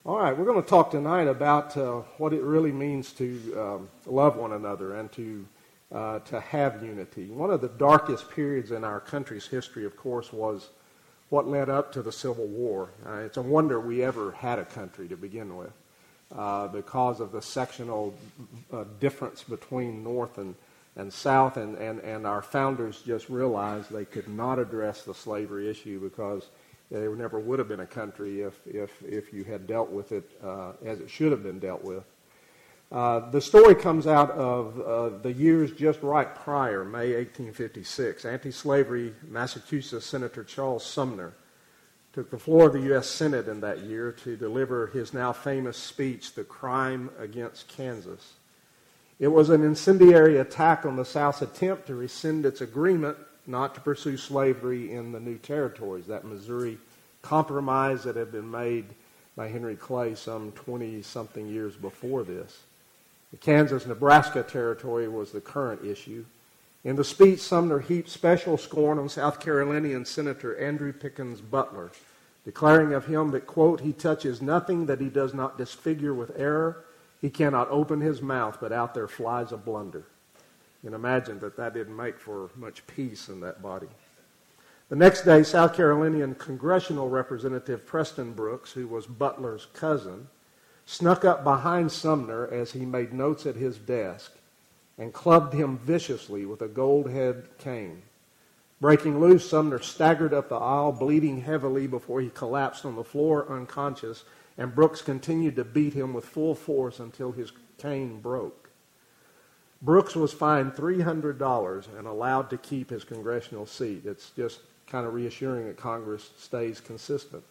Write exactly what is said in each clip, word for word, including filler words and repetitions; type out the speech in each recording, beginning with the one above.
All right, we're going to talk tonight about uh, what it really means to um, love one another and to uh, to have unity. One of the darkest periods in our country's history, of course, was what led up to the Civil War. Uh, it's a wonder we ever had a country to begin with uh, because of the sectional uh, difference between North and, and South, and, and, and our founders just realized they could not address the slavery issue because there never would have been a country if if, if you had dealt with it uh, as it should have been dealt with. Uh, the story comes out of uh, the years just right prior, May eighteen fifty-six. Anti-slavery Massachusetts Senator Charles Sumner took the floor of the U S Senate in that year to deliver his now famous speech, The Crime Against Kansas. It was an incendiary attack on the South's attempt to rescind its agreement not to pursue slavery in the new territories, that Missouri Compromise that had been made by Henry Clay some twenty-something years before this. The Kansas-Nebraska territory was the current issue. In the speech, Sumner heaped special scorn on South Carolinian Senator Andrew Pickens Butler, declaring of him that, quote, he touches nothing that he does not disfigure with error. He cannot open his mouth, but out there flies a blunder. You can imagine that that didn't make for much peace in that body. The next day, South Carolinian Congressional Representative Preston Brooks, who was Butler's cousin, snuck up behind Sumner as he made notes at his desk and clubbed him viciously with a gold-head cane. Breaking loose, Sumner staggered up the aisle, bleeding heavily before he collapsed on the floor unconscious, and Brooks continued to beat him with full force until his cane broke. Brooks was fined three hundred dollars and allowed to keep his congressional seat. It's just kind of reassuring that Congress stays consistent.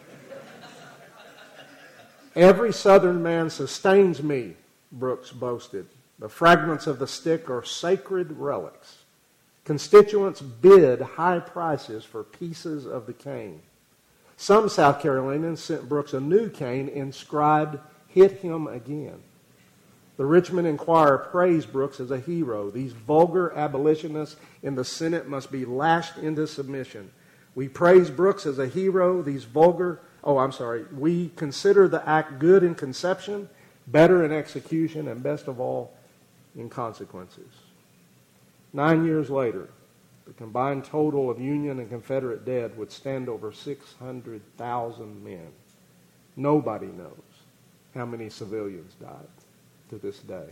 Every Southern man sustains me, Brooks boasted. The fragments of the stick are sacred relics. Constituents bid high prices for pieces of the cane. Some South Carolinians sent Brooks a new cane inscribed, "Hit him again." The Richmond Enquirer praised Brooks as a hero. These vulgar abolitionists in the Senate must be lashed into submission. We praise Brooks as a hero. These vulgar, oh, I'm sorry, we consider the act good in conception, better in execution, and best of all, in consequences. Nine years later, the combined total of Union and Confederate dead would stand over six hundred thousand men. Nobody knows how many civilians died to this day.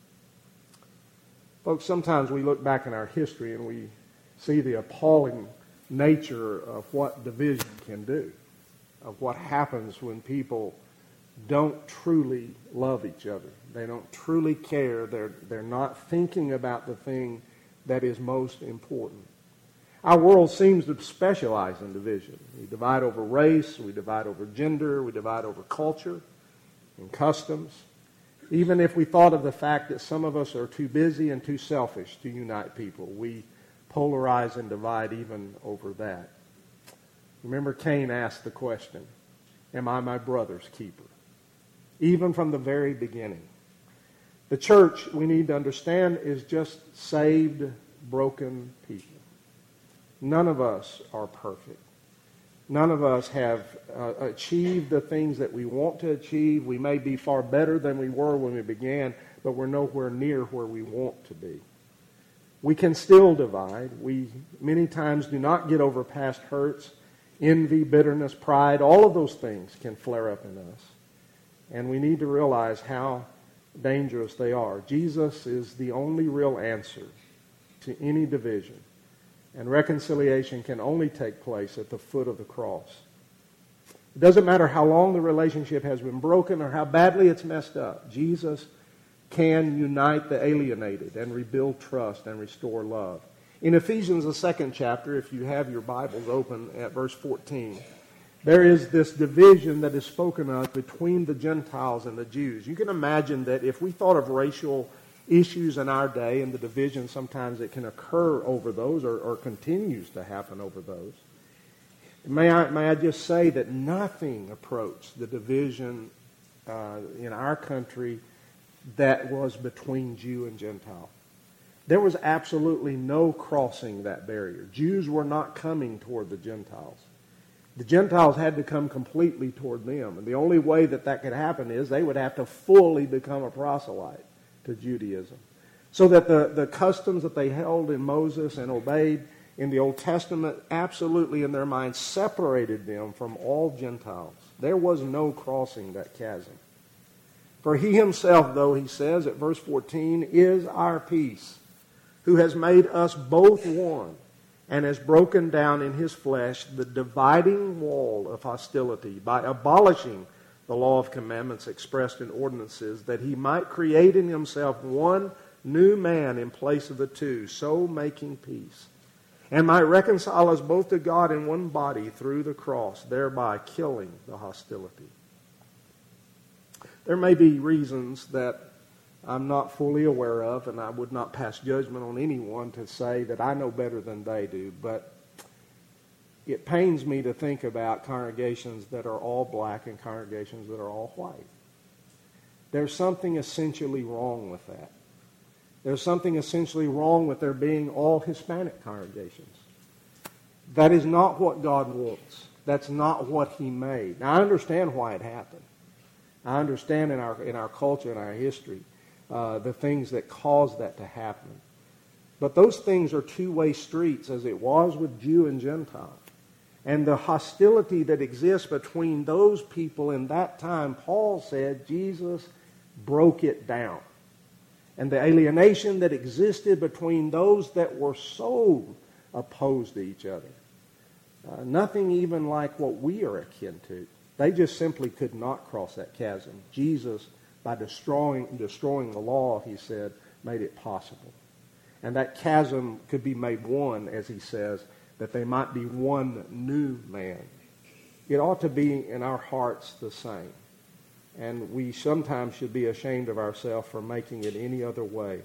Folks, sometimes we look back in our history and we see the appalling nature of what division can do, of what happens when people don't truly love each other. They don't truly care. They're, they're not thinking about the thing that is most important. Our world seems to specialize in division. We divide over race, we divide over gender, we divide over culture and customs. Even if we thought of the fact that some of us are too busy and too selfish to unite people, we polarize and divide even over that. Remember, Cain asked the question, am I my brother's keeper? Even from the very beginning. The church, we need to understand, is just saved, broken people. None of us are perfect. None of us have uh, achieved the things that we want to achieve. We may be far better than we were when we began, but we're nowhere near where we want to be. We can still divide. We many times do not get over past hurts, envy, bitterness, pride. All of those things can flare up in us. And we need to realize how dangerous they are. Jesus is the only real answer to any division. And reconciliation can only take place at the foot of the cross. It doesn't matter how long the relationship has been broken or how badly it's messed up. Jesus can unite the alienated and rebuild trust and restore love. In Ephesians, the second chapter, if you have your Bibles open at verse fourteen, there is this division that is spoken of between the Gentiles and the Jews. You can imagine that if we thought of racial issues in our day and the division sometimes that can occur over those or, or continues to happen over those. May I, may I just say that nothing approached the division uh, in our country that was between Jew and Gentile. There was absolutely no crossing that barrier. Jews were not coming toward the Gentiles. The Gentiles had to come completely toward them. And the only way that that could happen is they would have to fully become a proselyte to Judaism. So that the, the customs that they held in Moses and obeyed in the Old Testament absolutely in their minds separated them from all Gentiles. There was no crossing that chasm. For he himself, though, he says at verse fourteen, is our peace, who has made us both one, and has broken down in his flesh the dividing wall of hostility by abolishing the law of commandments expressed in ordinances, that he might create in himself one new man in place of the two, so making peace, and might reconcile us both to God in one body through the cross, thereby killing the hostility. There may be reasons that I'm not fully aware of, and I would not pass judgment on anyone to say that I know better than they do, but it pains me to think about congregations that are all black and congregations that are all white. There's something essentially wrong with that. There's something essentially wrong with there being all Hispanic congregations. That is not what God wants. That's not what He made. Now, I understand why it happened. I understand in our in our culture, in our history, uh, the things that caused that to happen. But those things are two-way streets, as it was with Jew and Gentile. And the hostility that exists between those people in that time, Paul said, Jesus broke it down. And the alienation that existed between those that were so opposed to each other. Uh, nothing even like what we are akin to. They just simply could not cross that chasm. Jesus, by destroying, destroying the law, he said, made it possible. And that chasm could be made one, as he says, that they might be one new man. It ought to be in our hearts the same. And we sometimes should be ashamed of ourselves for making it any other way.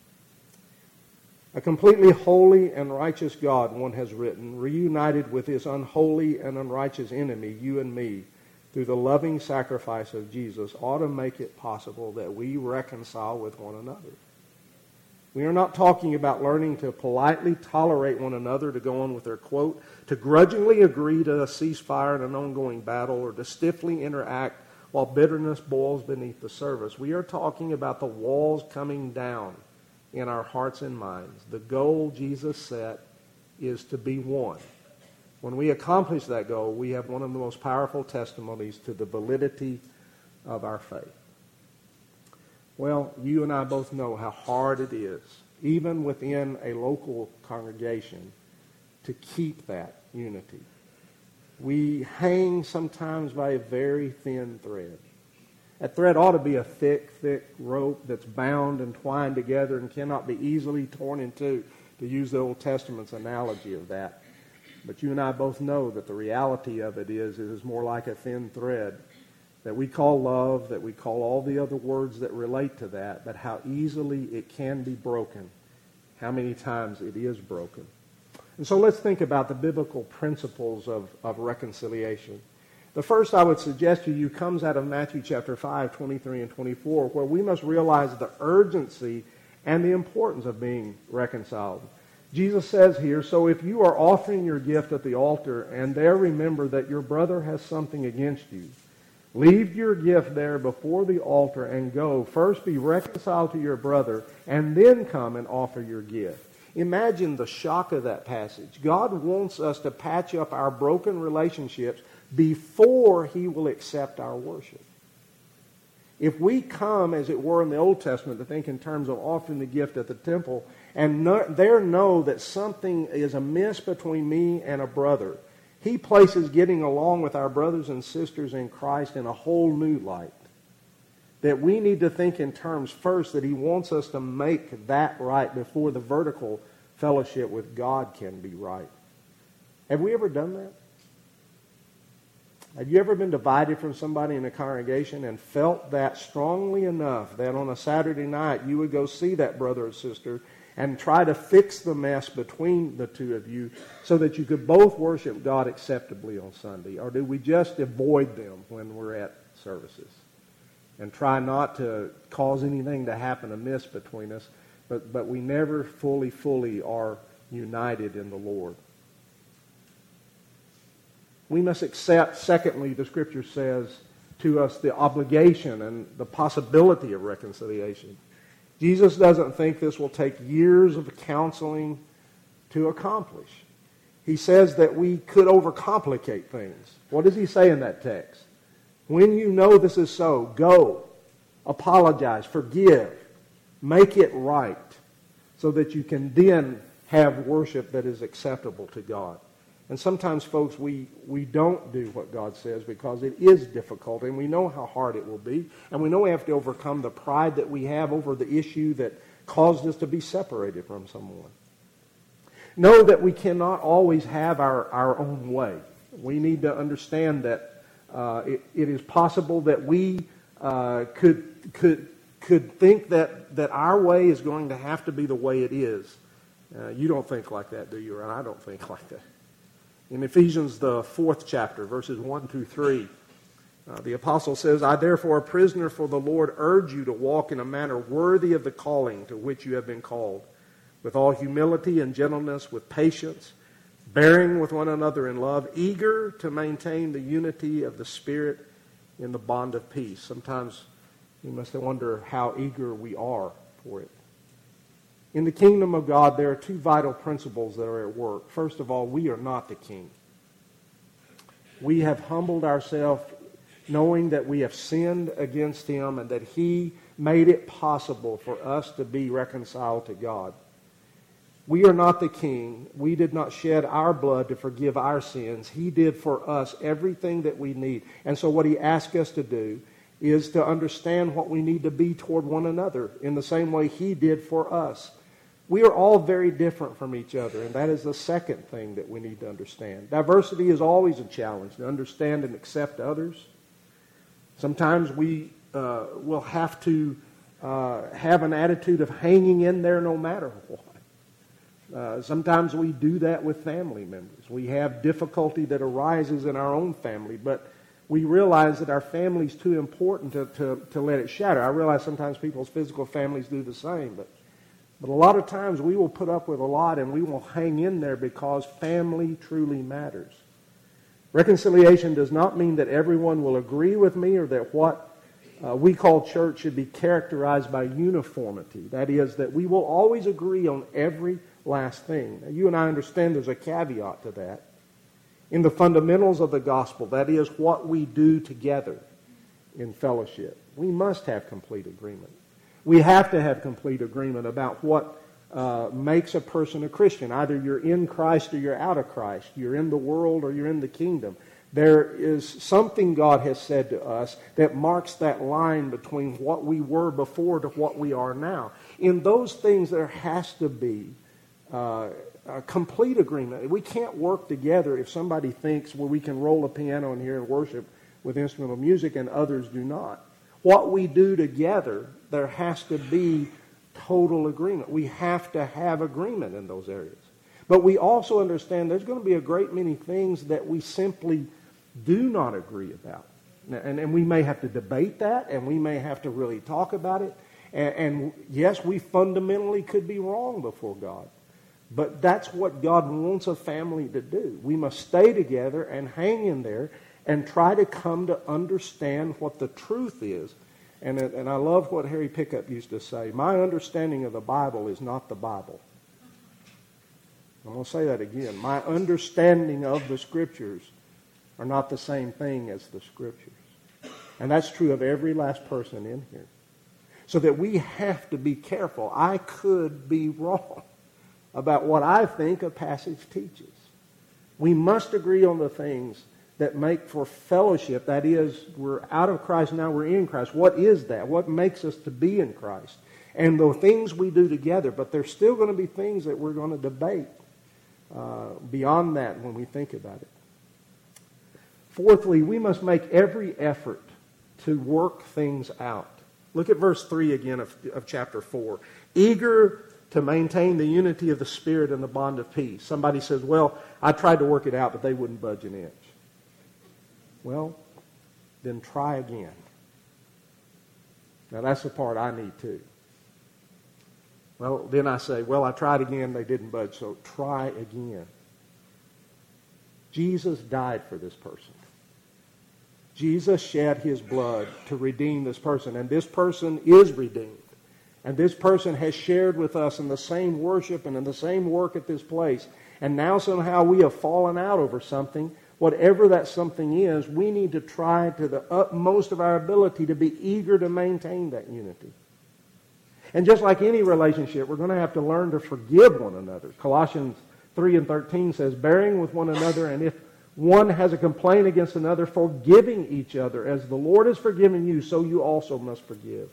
A completely holy and righteous God, one has written, reunited with his unholy and unrighteous enemy, you and me, through the loving sacrifice of Jesus, ought to make it possible that we reconcile with one another. We are not talking about learning to politely tolerate one another, to go on with their quote, to grudgingly agree to a ceasefire in an ongoing battle, or to stiffly interact while bitterness boils beneath the surface. We are talking about the walls coming down in our hearts and minds. The goal Jesus set is to be one. When we accomplish that goal, we have one of the most powerful testimonies to the validity of our faith. Well, you and I both know how hard it is, even within a local congregation, to keep that unity. We hang sometimes by a very thin thread. That thread ought to be a thick, thick rope that's bound and twined together and cannot be easily torn in two, to use the Old Testament's analogy of that. But you and I both know that the reality of it is it is more like a thin thread that we call love, that we call all the other words that relate to that, but how easily it can be broken, how many times it is broken. And so let's think about the biblical principles of, of reconciliation. The first I would suggest to you comes out of Matthew chapter five, twenty-three and twenty-four, where we must realize the urgency and the importance of being reconciled. Jesus says here, so if you are offering your gift at the altar and there remember that your brother has something against you, leave your gift there before the altar and go. First be reconciled to your brother and then come and offer your gift. Imagine the shock of that passage. God wants us to patch up our broken relationships before He will accept our worship. If we come, as it were in the Old Testament, to think in terms of offering the gift at the temple, and no, there know that something is amiss between me and a brother, He places getting along with our brothers and sisters in Christ in a whole new light. That we need to think in terms first that He wants us to make that right before the vertical fellowship with God can be right. Have we ever done that? Have you ever been divided from somebody in a congregation and felt that strongly enough that on a Saturday night you would go see that brother or sister and try to fix the mess between the two of you so that you could both worship God acceptably on Sunday? Or do we just avoid them when we're at services and try not to cause anything to happen amiss between us, but, but we never fully, fully are united in the Lord? We must accept, secondly, the Scripture says to us, the obligation and the possibility of reconciliation. Jesus doesn't think this will take years of counseling to accomplish. He says that we could overcomplicate things. What does he say in that text? When you know this is so, go, apologize, forgive, make it right, so that you can then have worship that is acceptable to God. And sometimes, folks, we, we don't do what God says because it is difficult, and we know how hard it will be, and we know we have to overcome the pride that we have over the issue that caused us to be separated from someone. Know that we cannot always have our, our own way. We need to understand that uh, it, it is possible that we uh, could could could think that, that our way is going to have to be the way it is. Uh, you don't think like that, do you? And I don't think like that. In Ephesians, the fourth chapter, verses one through three, uh, the apostle says, I therefore, a prisoner for the Lord, urge you to walk in a manner worthy of the calling to which you have been called, with all humility and gentleness, with patience, bearing with one another in love, eager to maintain the unity of the Spirit in the bond of peace. Sometimes we must wonder how eager we are for it. In the kingdom of God, there are two vital principles that are at work. First of all, we are not the king. We have humbled ourselves knowing that we have sinned against him and that he made it possible for us to be reconciled to God. We are not the king. We did not shed our blood to forgive our sins. He did for us everything that we need. And so what he asked us to do is to understand what we need to be toward one another in the same way he did for us. We are all very different from each other, and that is the second thing that we need to understand. Diversity is always a challenge, to understand and accept others. Sometimes we uh, will have to uh, have an attitude of hanging in there no matter what. Uh, sometimes we do that with family members. We have difficulty that arises in our own family, but we realize that our family is too important to, to, to let it shatter. I realize sometimes people's physical families do the same, but But a lot of times we will put up with a lot and we will hang in there because family truly matters. Reconciliation does not mean that everyone will agree with me or that what uh, we call church should be characterized by uniformity. That is, that we will always agree on every last thing. Now, you and I understand there's a caveat to that. In the fundamentals of the gospel, that is what we do together in fellowship, we must have complete agreement. We have to have complete agreement about what uh, makes a person a Christian. Either you're in Christ or you're out of Christ. You're in the world or you're in the kingdom. There is something God has said to us that marks that line between what we were before to what we are now. In those things, there has to be uh, a complete agreement. We can't work together if somebody thinks, well, we can roll a piano in here and worship with instrumental music and others do not. What we do together, there has to be total agreement. We have to have agreement in those areas. But we also understand there's going to be a great many things that we simply do not agree about. And, and we may have to debate that, and we may have to really talk about it. And, and yes, we fundamentally could be wrong before God. But that's what God wants a family to do. We must stay together and hang in there and try to come to understand what the truth is. And, and I love what Harry Pickup used to say. My understanding of the Bible is not the Bible. I'm going to say that again. My understanding of the Scriptures are not the same thing as the Scriptures. And that's true of every last person in here. So that we have to be careful. I could be wrong about what I think a passage teaches. We must agree on the things that make for fellowship. That is, we're out of Christ, now we're in Christ. What is that? What makes us to be in Christ? And the things we do together, but there's still going to be things that we're going to debate uh, beyond that when we think about it. Fourthly, we must make every effort to work things out. Look at verse three again of, of chapter four. Eager to maintain the unity of the Spirit and the bond of peace. Somebody says, well, I tried to work it out, but they wouldn't budge an inch. Well, then try again. Now, that's the part I need too. Well, then I say, well, I tried again, they didn't budge, so try again. Jesus died for this person. Jesus shed his blood to redeem this person, and this person is redeemed. And this person has shared with us in the same worship and in the same work at this place. And now somehow we have fallen out over something. Whatever that something is, we need to try to the utmost of our ability to be eager to maintain that unity. And just like any relationship, we're going to have to learn to forgive one another. Colossians three and thirteen says, bearing with one another, and if one has a complaint against another, forgiving each other. As the Lord has forgiven you, so you also must forgive.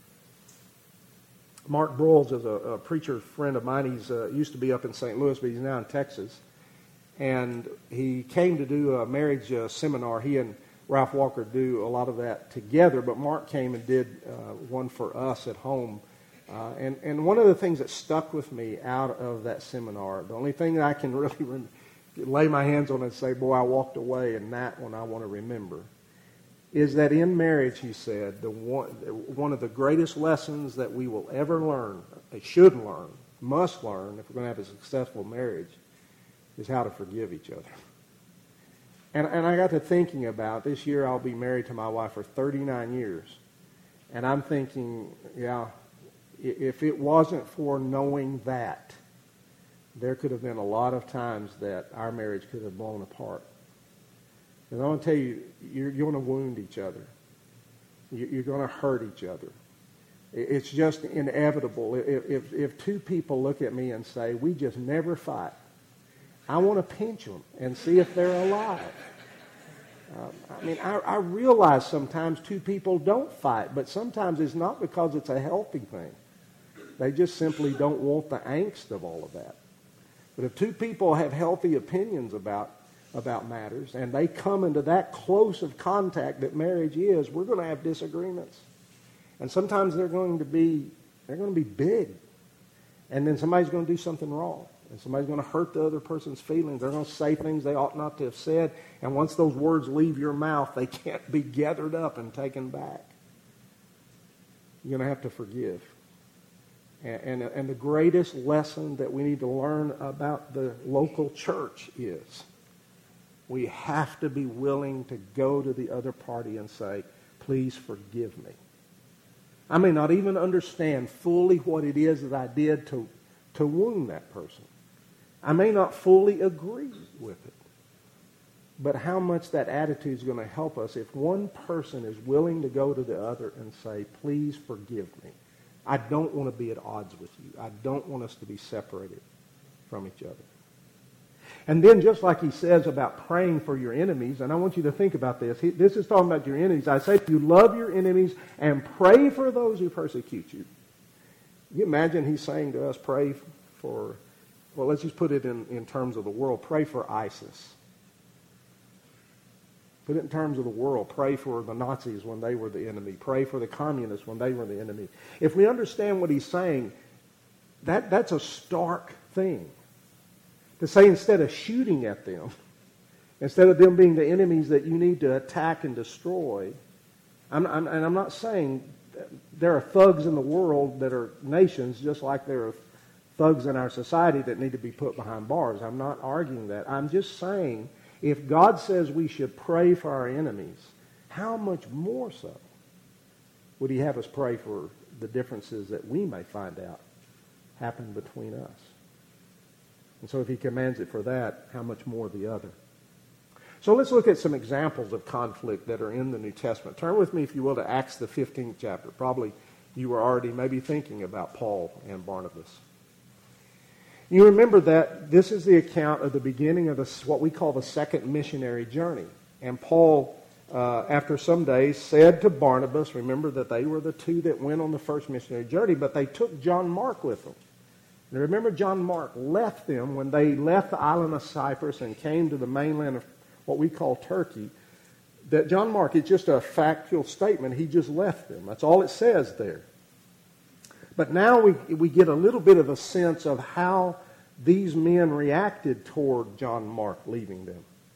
Mark Broyles is a, a preacher friend of mine. He uh, used to be up in Saint Louis, but he's now in Texas. And he came to do a marriage uh, seminar. He and Ralph Walker do a lot of that together, but Mark came and did uh, one for us at home. Uh, and, and one of the things that stuck with me out of that seminar, the only thing that I can really re- lay my hands on and say, boy, I walked away, and that one I want to remember, is that in marriage, he said, the one, one of the greatest lessons that we will ever learn, should learn, must learn if we're going to have a successful marriage, is how to forgive each other. And, and I got to thinking about, this year I'll be married to my wife for thirty-nine years. And I'm thinking, yeah, if it wasn't for knowing that, there could have been a lot of times that our marriage could have blown apart. And I want to tell you, you're, you're going to wound each other. You're going to hurt each other. It's just inevitable. If, if, if two people look at me and say, we just never fight, I want to pinch them and see if they're alive. Um, I mean, I, I realize sometimes two people don't fight, but sometimes it's not because it's a healthy thing. They just simply don't want the angst of all of that. But if two people have healthy opinions about about matters, and they come into that close of contact that marriage is, we're going to have disagreements. And sometimes they're going to be they're going to be big. And then somebody's going to do something wrong. And somebody's going to hurt the other person's feelings. They're going to say things they ought not to have said. And once those words leave your mouth, they can't be gathered up and taken back. You're going to have to forgive. And, and, and the greatest lesson that we need to learn about the local church is we have to be willing to go to the other party and say, please forgive me. I may not even understand fully what it is that I did to, to wound that person. I may not fully agree with it. But how much that attitude is going to help us if one person is willing to go to the other and say, please forgive me. I don't want to be at odds with you. I don't want us to be separated from each other. And then just like he says about praying for your enemies, and I want you to think about this. He, this is talking about your enemies. I say to you, love your enemies and pray for those who persecute you. You imagine he's saying to us, pray for, well, let's just put it in, in terms of the world. Pray for ISIS. Put it in terms of the world. Pray for the Nazis when they were the enemy. Pray for the communists when they were the enemy. If we understand what he's saying, that, that's a stark thing. To say instead of shooting at them, instead of them being the enemies that you need to attack and destroy, I'm, I'm, and I'm not saying there are thugs in the world that are nations just like there are thugs in our society that need to be put behind bars. I'm not arguing that. I'm just saying if God says we should pray for our enemies, how much more so would he have us pray for the differences that we may find out happen between us? And so if he commands it for that, how much more the other? So let's look at some examples of conflict that are in the New Testament. Turn with me, if you will, to Acts the fifteenth chapter. Probably you were already maybe thinking about Paul and Barnabas. You remember that this is the account of the beginning of the, what we call the second missionary journey. And Paul, uh, after some days, said to Barnabas, remember that they were the two that went on the first missionary journey, but they took John Mark with them. And remember, John Mark left them when they left the island of Cyprus and came to the mainland of what we call Turkey. That John Mark is just a factual statement. He just left them. That's all it says there. But now we, we get a little bit of a sense of how these men reacted toward John Mark leaving them.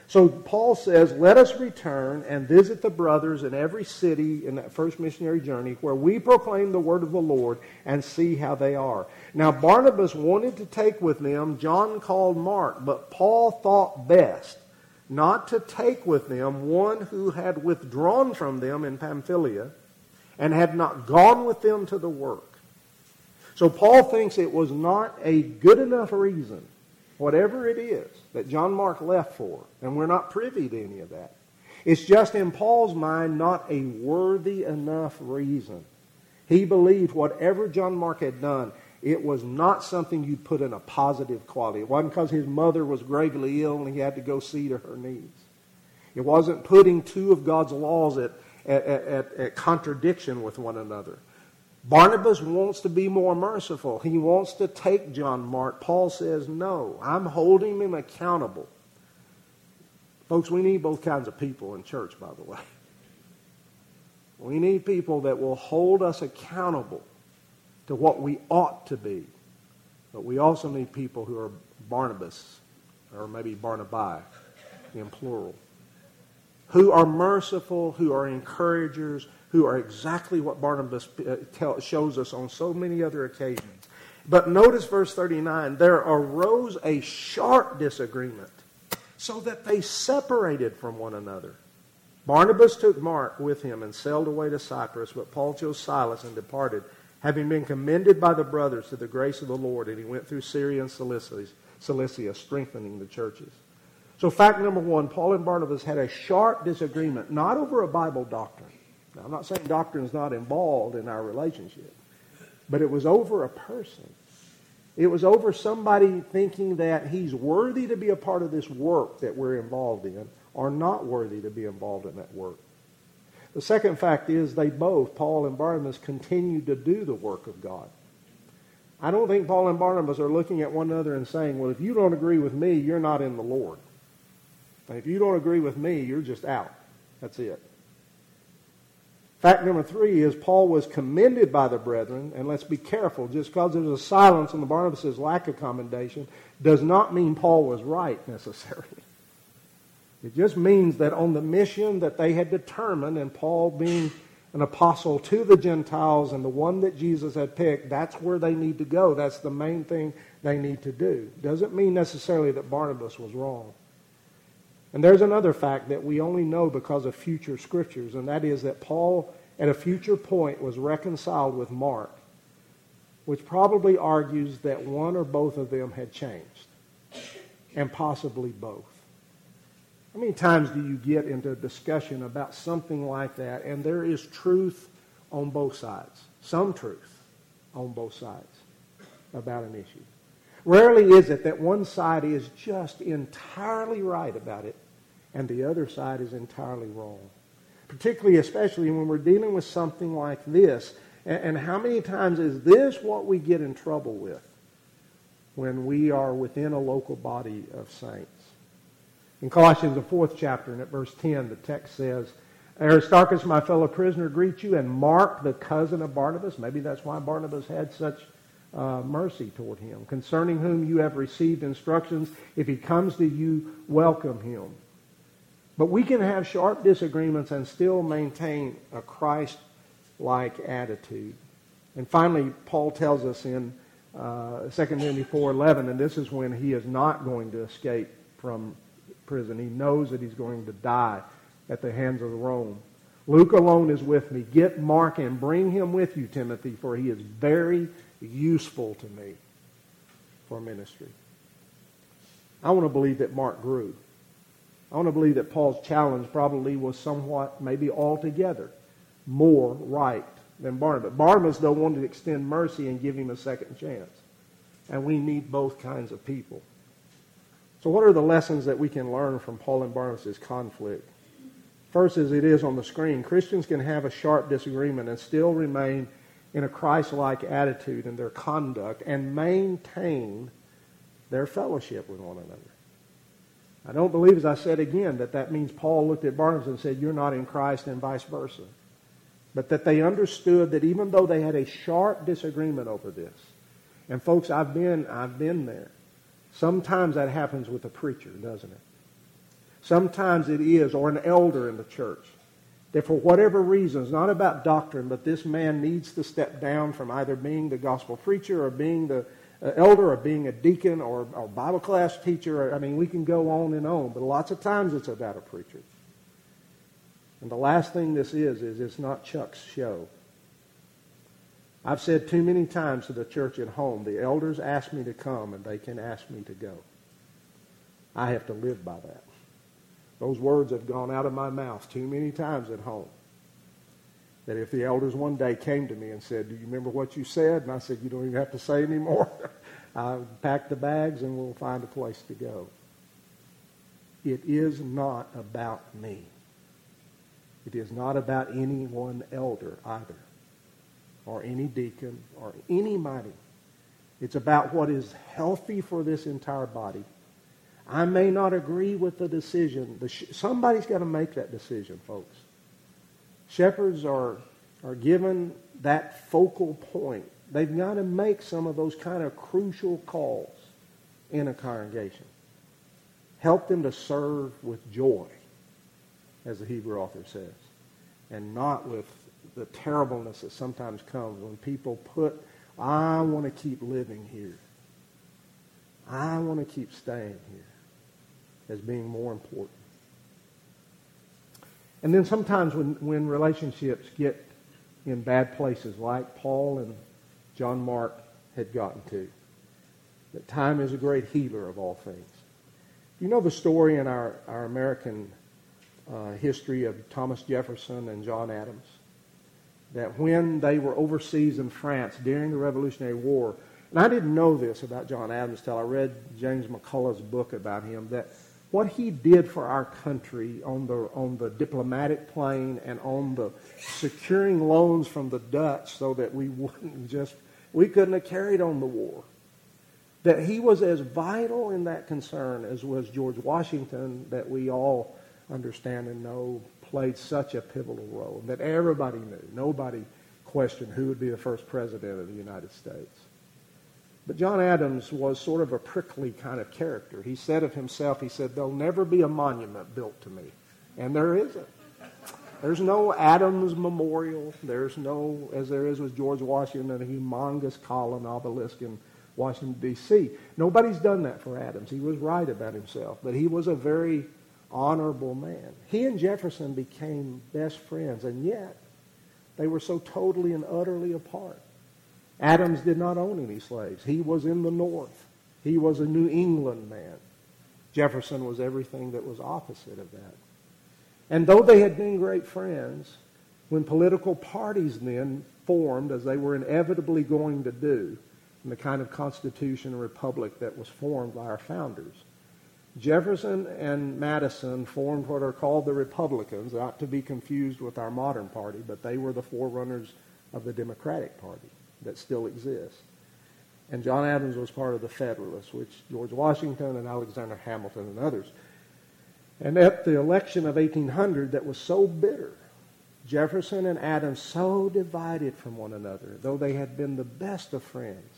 So Paul says, let us return and visit the brothers in every city in that first missionary journey where we proclaim the word of the Lord and see how they are. Now Barnabas wanted to take with them John called Mark, but Paul thought best not to take with them one who had withdrawn from them in Pamphylia and had not gone with them to the work. So Paul thinks it was not a good enough reason, whatever it is, that John Mark left for, and we're not privy to any of that. It's just in Paul's mind not a worthy enough reason. He believed whatever John Mark had done, it was not something you'd put in a positive quality. It wasn't because his mother was gravely ill and he had to go see to her needs. It wasn't putting two of God's laws at, at, at, at contradiction with one another. Barnabas wants to be more merciful. He wants to take John Mark. Paul says, no, I'm holding him accountable. Folks, we need both kinds of people in church, by the way. We need people that will hold us accountable to what we ought to be. But we also need people who are Barnabas, or maybe Barnabai in plural, who are merciful, who are encouragers, who are exactly what Barnabas tell, shows us on so many other occasions. But notice verse thirty-nine, there arose a sharp disagreement, so that they separated from one another. Barnabas took Mark with him and sailed away to Cyprus, but Paul chose Silas and departed, having been commended by the brothers to the grace of the Lord, and he went through Syria and Cilicia, Cilicia strengthening the churches. So fact number one, Paul and Barnabas had a sharp disagreement, not over a Bible doctrine. Now, I'm not saying doctrine is not involved in our relationship, but it was over a person. It was over somebody thinking that he's worthy to be a part of this work that we're involved in, or not worthy to be involved in that work. The second fact is they both, Paul and Barnabas, continued to do the work of God. I don't think Paul and Barnabas are looking at one another and saying, well, if you don't agree with me, you're not in the Lord. And if you don't agree with me, you're just out. That's it. Fact number three is Paul was commended by the brethren, and let's be careful, just because there's a silence on the Barnabas' lack of commendation does not mean Paul was right necessarily. It just means that on the mission that they had determined, and Paul being an apostle to the Gentiles and the one that Jesus had picked, that's where they need to go. That's the main thing they need to do. Doesn't mean necessarily that Barnabas was wrong. And there's another fact that we only know because of future scriptures, and that is that Paul, at a future point, was reconciled with Mark, which probably argues that one or both of them had changed, and possibly both. How many times do you get into a discussion about something like that, and there is truth on both sides, some truth on both sides about an issue? Rarely is it that one side is just entirely right about it and the other side is entirely wrong. Particularly, especially when we're dealing with something like this. And how many times is this what we get in trouble with when we are within a local body of saints? In Colossians, the fourth chapter, and at verse ten, the text says, Aristarchus, my fellow prisoner, greets you, and Mark, the cousin of Barnabas. Maybe that's why Barnabas had such Uh, mercy toward him, concerning whom you have received instructions. If he comes to you, welcome him. But we can have sharp disagreements and still maintain a Christ-like attitude. And finally, Paul tells us in uh, Second Timothy four eleven, and this is when he is not going to escape from prison. He knows that he's going to die at the hands of Rome. Luke alone is with me. Get Mark and bring him with you, Timothy, for he is very useful to me for ministry. I want to believe that Mark grew. I want to believe that Paul's challenge probably was somewhat, maybe altogether, more right than Barnabas. Barnabas, though, wanted to extend mercy and give him a second chance. And we need both kinds of people. So what are the lessons that we can learn from Paul and Barnabas' conflict? First, as it is on the screen, Christians can have a sharp disagreement and still remain in a Christ-like attitude in their conduct and maintain their fellowship with one another. I don't believe, as I said again, that that means Paul looked at Barnabas and said, you're not in Christ, and vice versa. But that they understood that even though they had a sharp disagreement over this, and folks, I've been, I've been there. Sometimes that happens with a preacher, doesn't it? Sometimes it is, or an elder in the church, that for whatever reason, it's not about doctrine, but this man needs to step down from either being the gospel preacher or being the uh, elder or being a deacon or, or Bible class teacher. I mean, we can go on and on, but lots of times it's about a preacher. And the last thing this is, is it's not Chuck's show. I've said too many times to the church at home, the elders ask me to come and they can ask me to go. I have to live by that. Those words have gone out of my mouth too many times at home. That if the elders one day came to me and said, do you remember what you said? And I said, you don't even have to say anymore. I'll pack the bags and we'll find a place to go. It is not about me. It is not about any one elder either, or any deacon, or anybody. It's about what is healthy for this entire body. I may not agree with the decision. The sh- somebody's got to make that decision, folks. Shepherds are, are given that focal point. They've got to make some of those kind of crucial calls in a congregation. Help them to serve with joy, as the Hebrew author says, and not with the terribleness that sometimes comes when people put, I want to keep living here. I want to keep staying here, as being more important. And then sometimes when, when relationships get in bad places, like Paul and John Mark had gotten to, that time is a great healer of all things. You know the story in our, our American uh, history of Thomas Jefferson and John Adams, that when they were overseas in France during the Revolutionary War, and I didn't know this about John Adams till I read James McCullough's book about him, that what he did for our country on the on the diplomatic plane and on the securing loans from the Dutch so that we wouldn't just, we couldn't have carried on the war. That he was as vital in that concern as was George Washington, that we all understand and know played such a pivotal role, that everybody knew. Nobody questioned who would be the first president of the United States. But John Adams was sort of a prickly kind of character. He said of himself, he said, there'll never be a monument built to me. And there isn't. There's no Adams Memorial. There's no, as there is with George Washington, a humongous column obelisk in Washington, D C Nobody's done that for Adams. He was right about himself. But he was a very honorable man. He and Jefferson became best friends, and yet they were so totally and utterly apart. Adams did not own any slaves. He was in the North. He was a New England man. Jefferson was everything that was opposite of that. And though they had been great friends, when political parties then formed, as they were inevitably going to do, in the kind of constitution and republic that was formed by our founders, Jefferson and Madison formed what are called the Republicans, not to be confused with our modern party, but they were the forerunners of the Democratic Party that still exists. And John Adams was part of the Federalists, which George Washington and Alexander Hamilton and others. And at the election of eighteen hundred that was so bitter, Jefferson and Adams so divided from one another, though they had been the best of friends,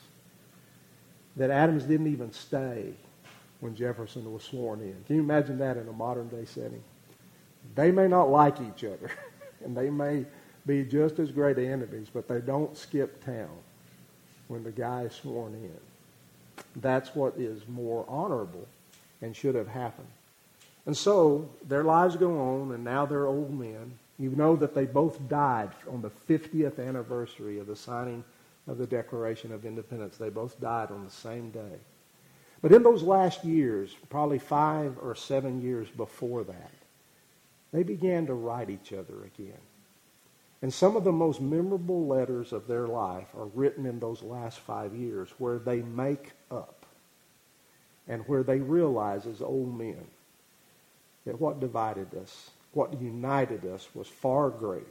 that Adams didn't even stay when Jefferson was sworn in. Can you imagine that in a modern day setting? They may not like each other, and they may be just as great enemies, but they don't skip town when the guy is sworn in. That's what is more honorable and should have happened. And so their lives go on, and now they're old men. You know that they both died on the fiftieth anniversary of the signing of the Declaration of Independence. They both died on the same day. But in those last years, probably five or seven years before that, they began to write each other again. And some of the most memorable letters of their life are written in those last five years, where they make up and where they realize as old men that what divided us, what united us, was far greater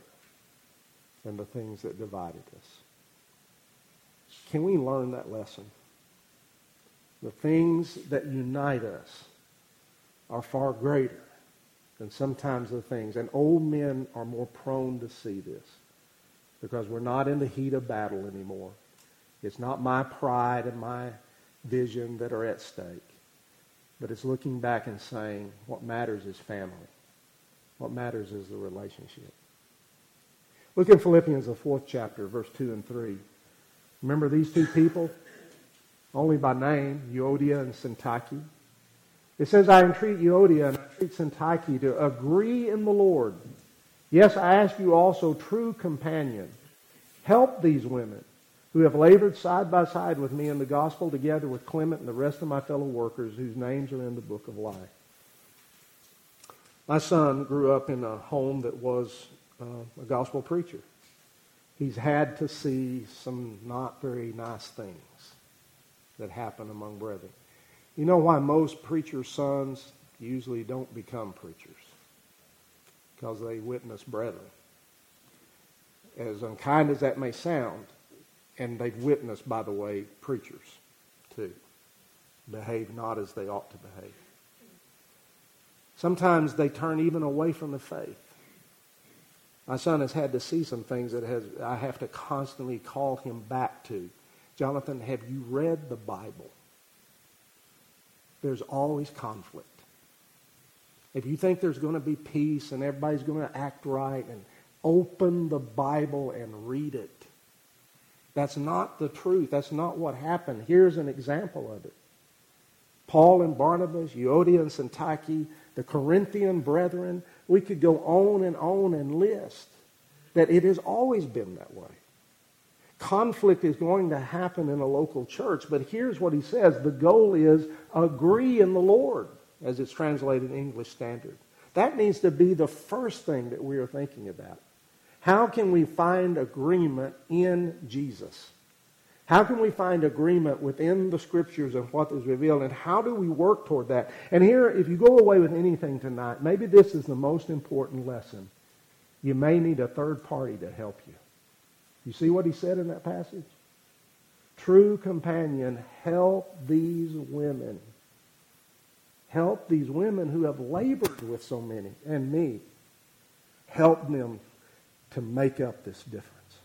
than the things that divided us. Can we learn that lesson? The things that unite us are far greater than sometimes the things. And old men are more prone to see this because we're not in the heat of battle anymore. It's not my pride and my vision that are at stake. But it's looking back and saying, what matters is family. What matters is the relationship. Look in Philippians, the fourth chapter, verse two and three. Remember these two people? Only by name, Euodia and Syntyche. It says, I entreat Euodia and I entreat Syntyche to agree in the Lord. Yes, I ask you also, true companion, help these women who have labored side by side with me in the gospel, together with Clement and the rest of my fellow workers whose names are in the book of life. My son grew up in a home that was uh, a gospel preacher. He's had to see some not very nice things that happen among brethren. You know why most preachers' sons usually don't become preachers? Because they witness brethren. As unkind as that may sound, and they've witnessed, by the way, preachers too behave not as they ought to behave. Sometimes they turn even away from the faith. My son has had to see some things that has I have to constantly call him back to. Jonathan, have you read the Bible? There's always conflict. If you think there's going to be peace and everybody's going to act right, and open the Bible and read it. That's not the truth. That's not what happened. Here's an example of it. Paul and Barnabas, Euodia and Syntyche, the Corinthian brethren, we could go on and on and list that it has always been that way. Conflict is going to happen in a local church, but here's what he says. The goal is agree in the Lord, as it's translated in English Standard. That needs to be the first thing that we are thinking about. How can we find agreement in Jesus? How can we find agreement within the Scriptures and what is revealed? And how do we work toward that? And here, if you go away with anything tonight, maybe this is the most important lesson. You may need a third party to help you. You see what he said in that passage? True companion, help these women. Help these women who have labored with so many, and me. Help them to make up this difference.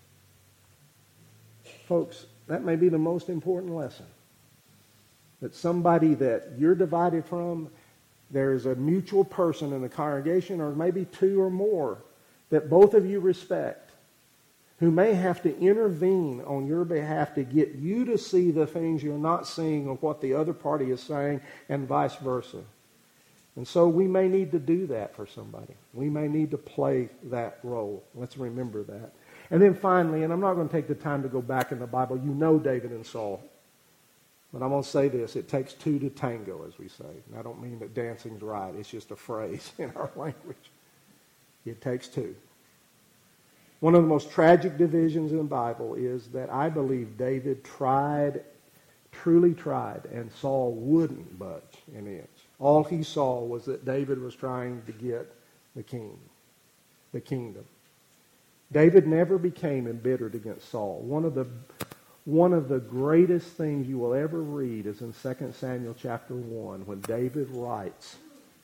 Folks, that may be the most important lesson. That somebody that you're divided from, there's a mutual person in the congregation, or maybe two or more, that both of you respect, who may have to intervene on your behalf to get you to see the things you're not seeing of what the other party is saying, and vice versa. And so we may need to do that for somebody. We may need to play that role. Let's remember that. And then finally, and I'm not going to take the time to go back in the Bible, you know David and Saul. But I'm going to say this, it takes two to tango, as we say. And I don't mean that dancing's right. It's just a phrase in our language. It takes two. One of the most tragic divisions in the Bible is that I believe David tried, truly tried, and Saul wouldn't budge an inch. All he saw was that David was trying to get the king, the kingdom. David never became embittered against Saul. One of the one of the greatest things you will ever read is in Second Samuel chapter one, when David writes,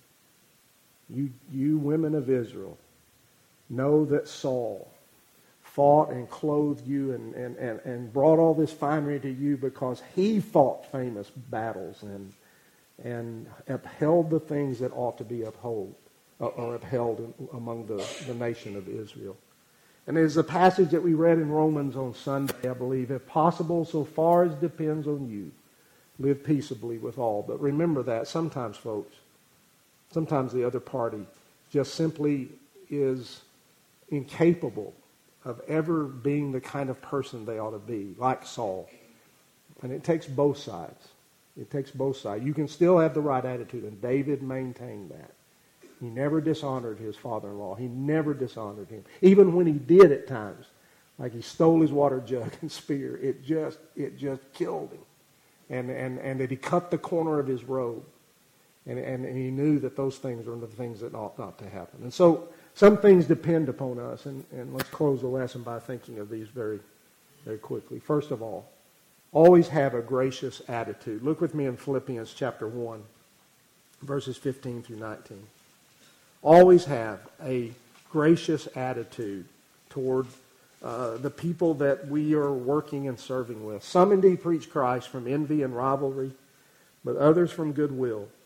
you, you women of Israel, know that Saul fought and clothed you and, and, and, and brought all this finery to you because he fought famous battles and and upheld the things that ought to be upheld, uh, or upheld in, among the, the nation of Israel. And there's a passage that we read in Romans on Sunday, I believe. If possible, so far as depends on you, live peaceably with all. But remember that sometimes, folks, sometimes the other party just simply is incapable of ever being the kind of person they ought to be, like Saul. And it takes both sides. It takes both sides. You can still have the right attitude, and David maintained that. He never dishonored his father-in-law. He never dishonored him. Even when he did at times, like he stole his water jug and spear, it just it just killed him. And and, and that he cut the corner of his robe. And, and, and he knew that those things are the things that ought not to happen. And so some things depend upon us. And, and let's close the lesson by thinking of these very, very quickly. First of all, always have a gracious attitude. Look with me in Philippians chapter one, verses fifteen through nineteen. Always have a gracious attitude toward uh, the people that we are working and serving with. Some indeed preach Christ from envy and rivalry, but others from goodwill.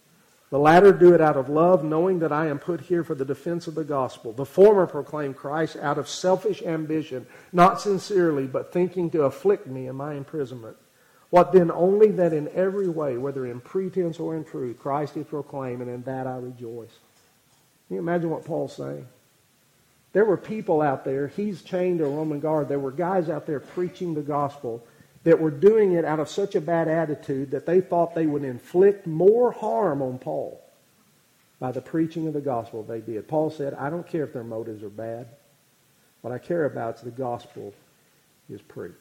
The latter do it out of love, knowing that I am put here for the defense of the gospel. The former proclaim Christ out of selfish ambition, not sincerely, but thinking to afflict me in my imprisonment. What then? Only that in every way, whether in pretense or in truth, Christ is proclaimed, and in that I rejoice. Can you imagine what Paul's saying? There were people out there, he's chained to a Roman guard, there were guys out there preaching the gospel that were doing it out of such a bad attitude that they thought they would inflict more harm on Paul by the preaching of the gospel they did. Paul said, I don't care if their motives are bad. What I care about is the gospel is preached.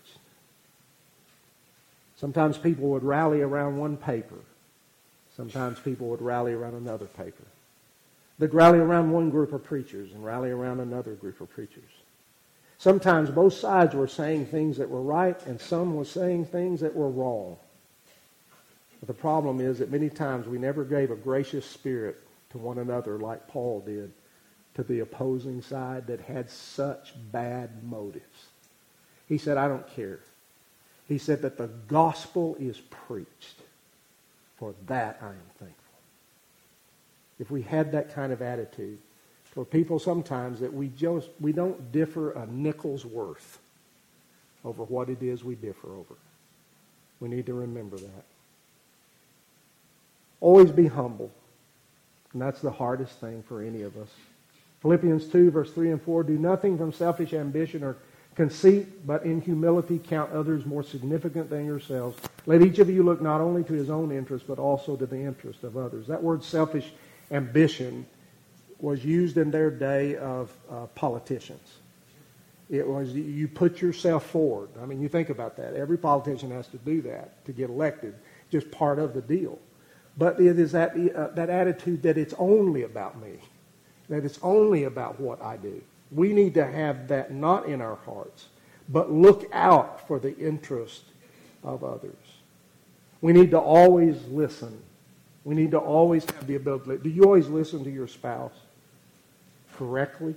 Sometimes people would rally around one paper. Sometimes people would rally around another paper. They'd rally around one group of preachers and rally around another group of preachers. Sometimes both sides were saying things that were right and some were saying things that were wrong. But the problem is that many times we never gave a gracious spirit to one another like Paul did to the opposing side that had such bad motives. He said, I don't care. He said that the gospel is preached. For that I am thankful. If we had that kind of attitude, for people sometimes that we just we don't differ a nickel's worth over what it is we differ over. We need to remember that. Always be humble. And that's the hardest thing for any of us. Philippians two, verse three and four, do nothing from selfish ambition or conceit, but in humility count others more significant than yourselves. Let each of you look not only to his own interest, but also to the interest of others. That word selfish ambition was used in their day of uh, politicians. It was, you put yourself forward. I mean, you think about that. Every politician has to do that to get elected. Just part of the deal. But it is that, uh, that attitude that it's only about me. That it's only about what I do. We need to have that not in our hearts, but look out for the interest of others. We need to always listen. We need to always have the ability. Do you always listen to your spouse correctly?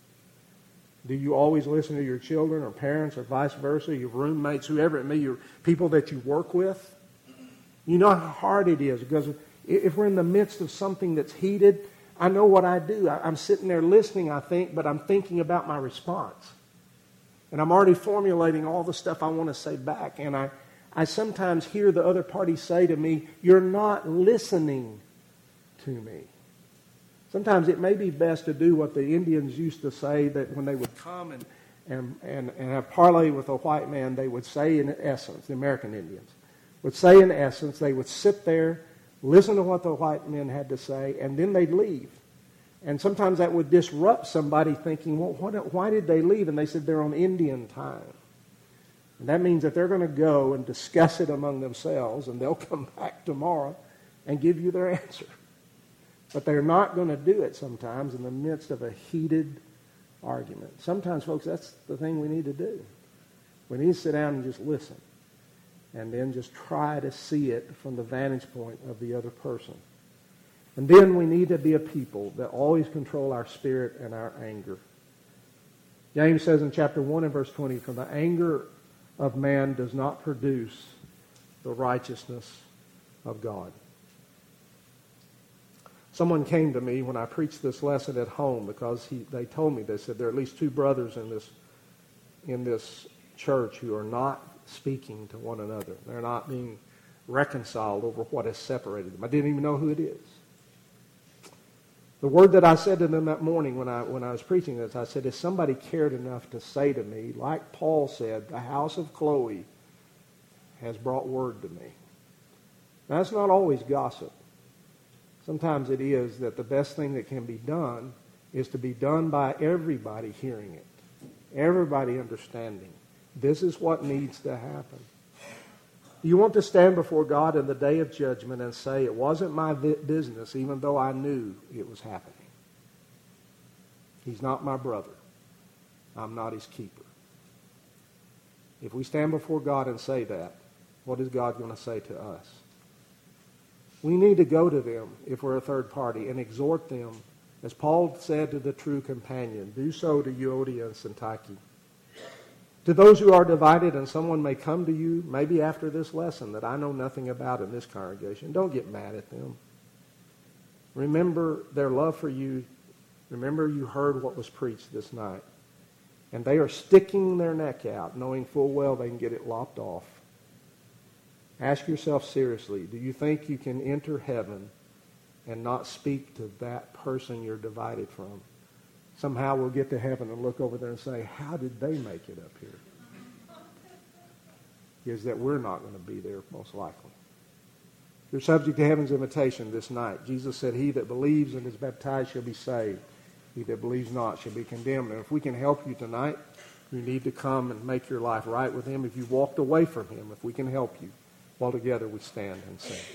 Do you always listen to your children or parents or vice versa, your roommates, whoever it may be, your people that you work with? You know how hard it is, because if we're in the midst of something that's heated, I know what I do. I'm sitting there listening, I think, but I'm thinking about my response. And I'm already formulating all the stuff I want to say back. And I, I sometimes hear the other party say to me, you're not listening to me. Sometimes it may be best to do what the Indians used to say, that when they would come and, and, and, and have parley with a white man, they would say in essence, the American Indians, would say in essence, they would sit there, listen to what the white men had to say, and then they'd leave. And sometimes that would disrupt somebody thinking, well, what, why did they leave? And they said they're on Indian time. And that means that they're going to go and discuss it among themselves, and they'll come back tomorrow and give you their answer. But they're not going to do it sometimes in the midst of a heated argument. Sometimes, folks, that's the thing we need to do. We need to sit down and just listen. And then just try to see it from the vantage point of the other person. And then we need to be a people that always control our spirit and our anger. James says in chapter one and verse twenty, for the anger of man does not produce the righteousness of God. Someone came to me when I preached this lesson at home, because he, they told me, they said there are at least two brothers in this in this church who are not speaking to one another. They're not being reconciled over what has separated them. I didn't even know who it is. The word that I said to them that morning when I when I was preaching this, I said, if somebody cared enough to say to me, like Paul said, the house of Chloe has brought word to me. Now, that's not always gossip. Sometimes it is that the best thing that can be done is to be done by everybody hearing it, everybody understanding. This is what needs to happen. Do you want to stand before God in the day of judgment and say, it wasn't my business, even though I knew it was happening? He's not my brother. I'm not his keeper. If we stand before God and say that, what is God going to say to us? We need to go to them, if we're a third party, and exhort them, as Paul said to the true companion, do so to Euodia and Syntyche. To those who are divided, and someone may come to you, maybe after this lesson, that I know nothing about in this congregation, don't get mad at them. Remember their love for you. Remember you heard what was preached this night. And they are sticking their neck out, knowing full well they can get it lopped off. Ask yourself seriously, do you think you can enter heaven and not speak to that person you're divided from? Somehow we'll get to heaven and look over there and say, how did they make it up here? Is that we're not going to be there, most likely. You're subject to heaven's invitation this night. Jesus said, he that believes and is baptized shall be saved. He that believes not shall be condemned. And if we can help you tonight, you need to come and make your life right with him. If you walked away from him, if we can help you, while together we stand and sing.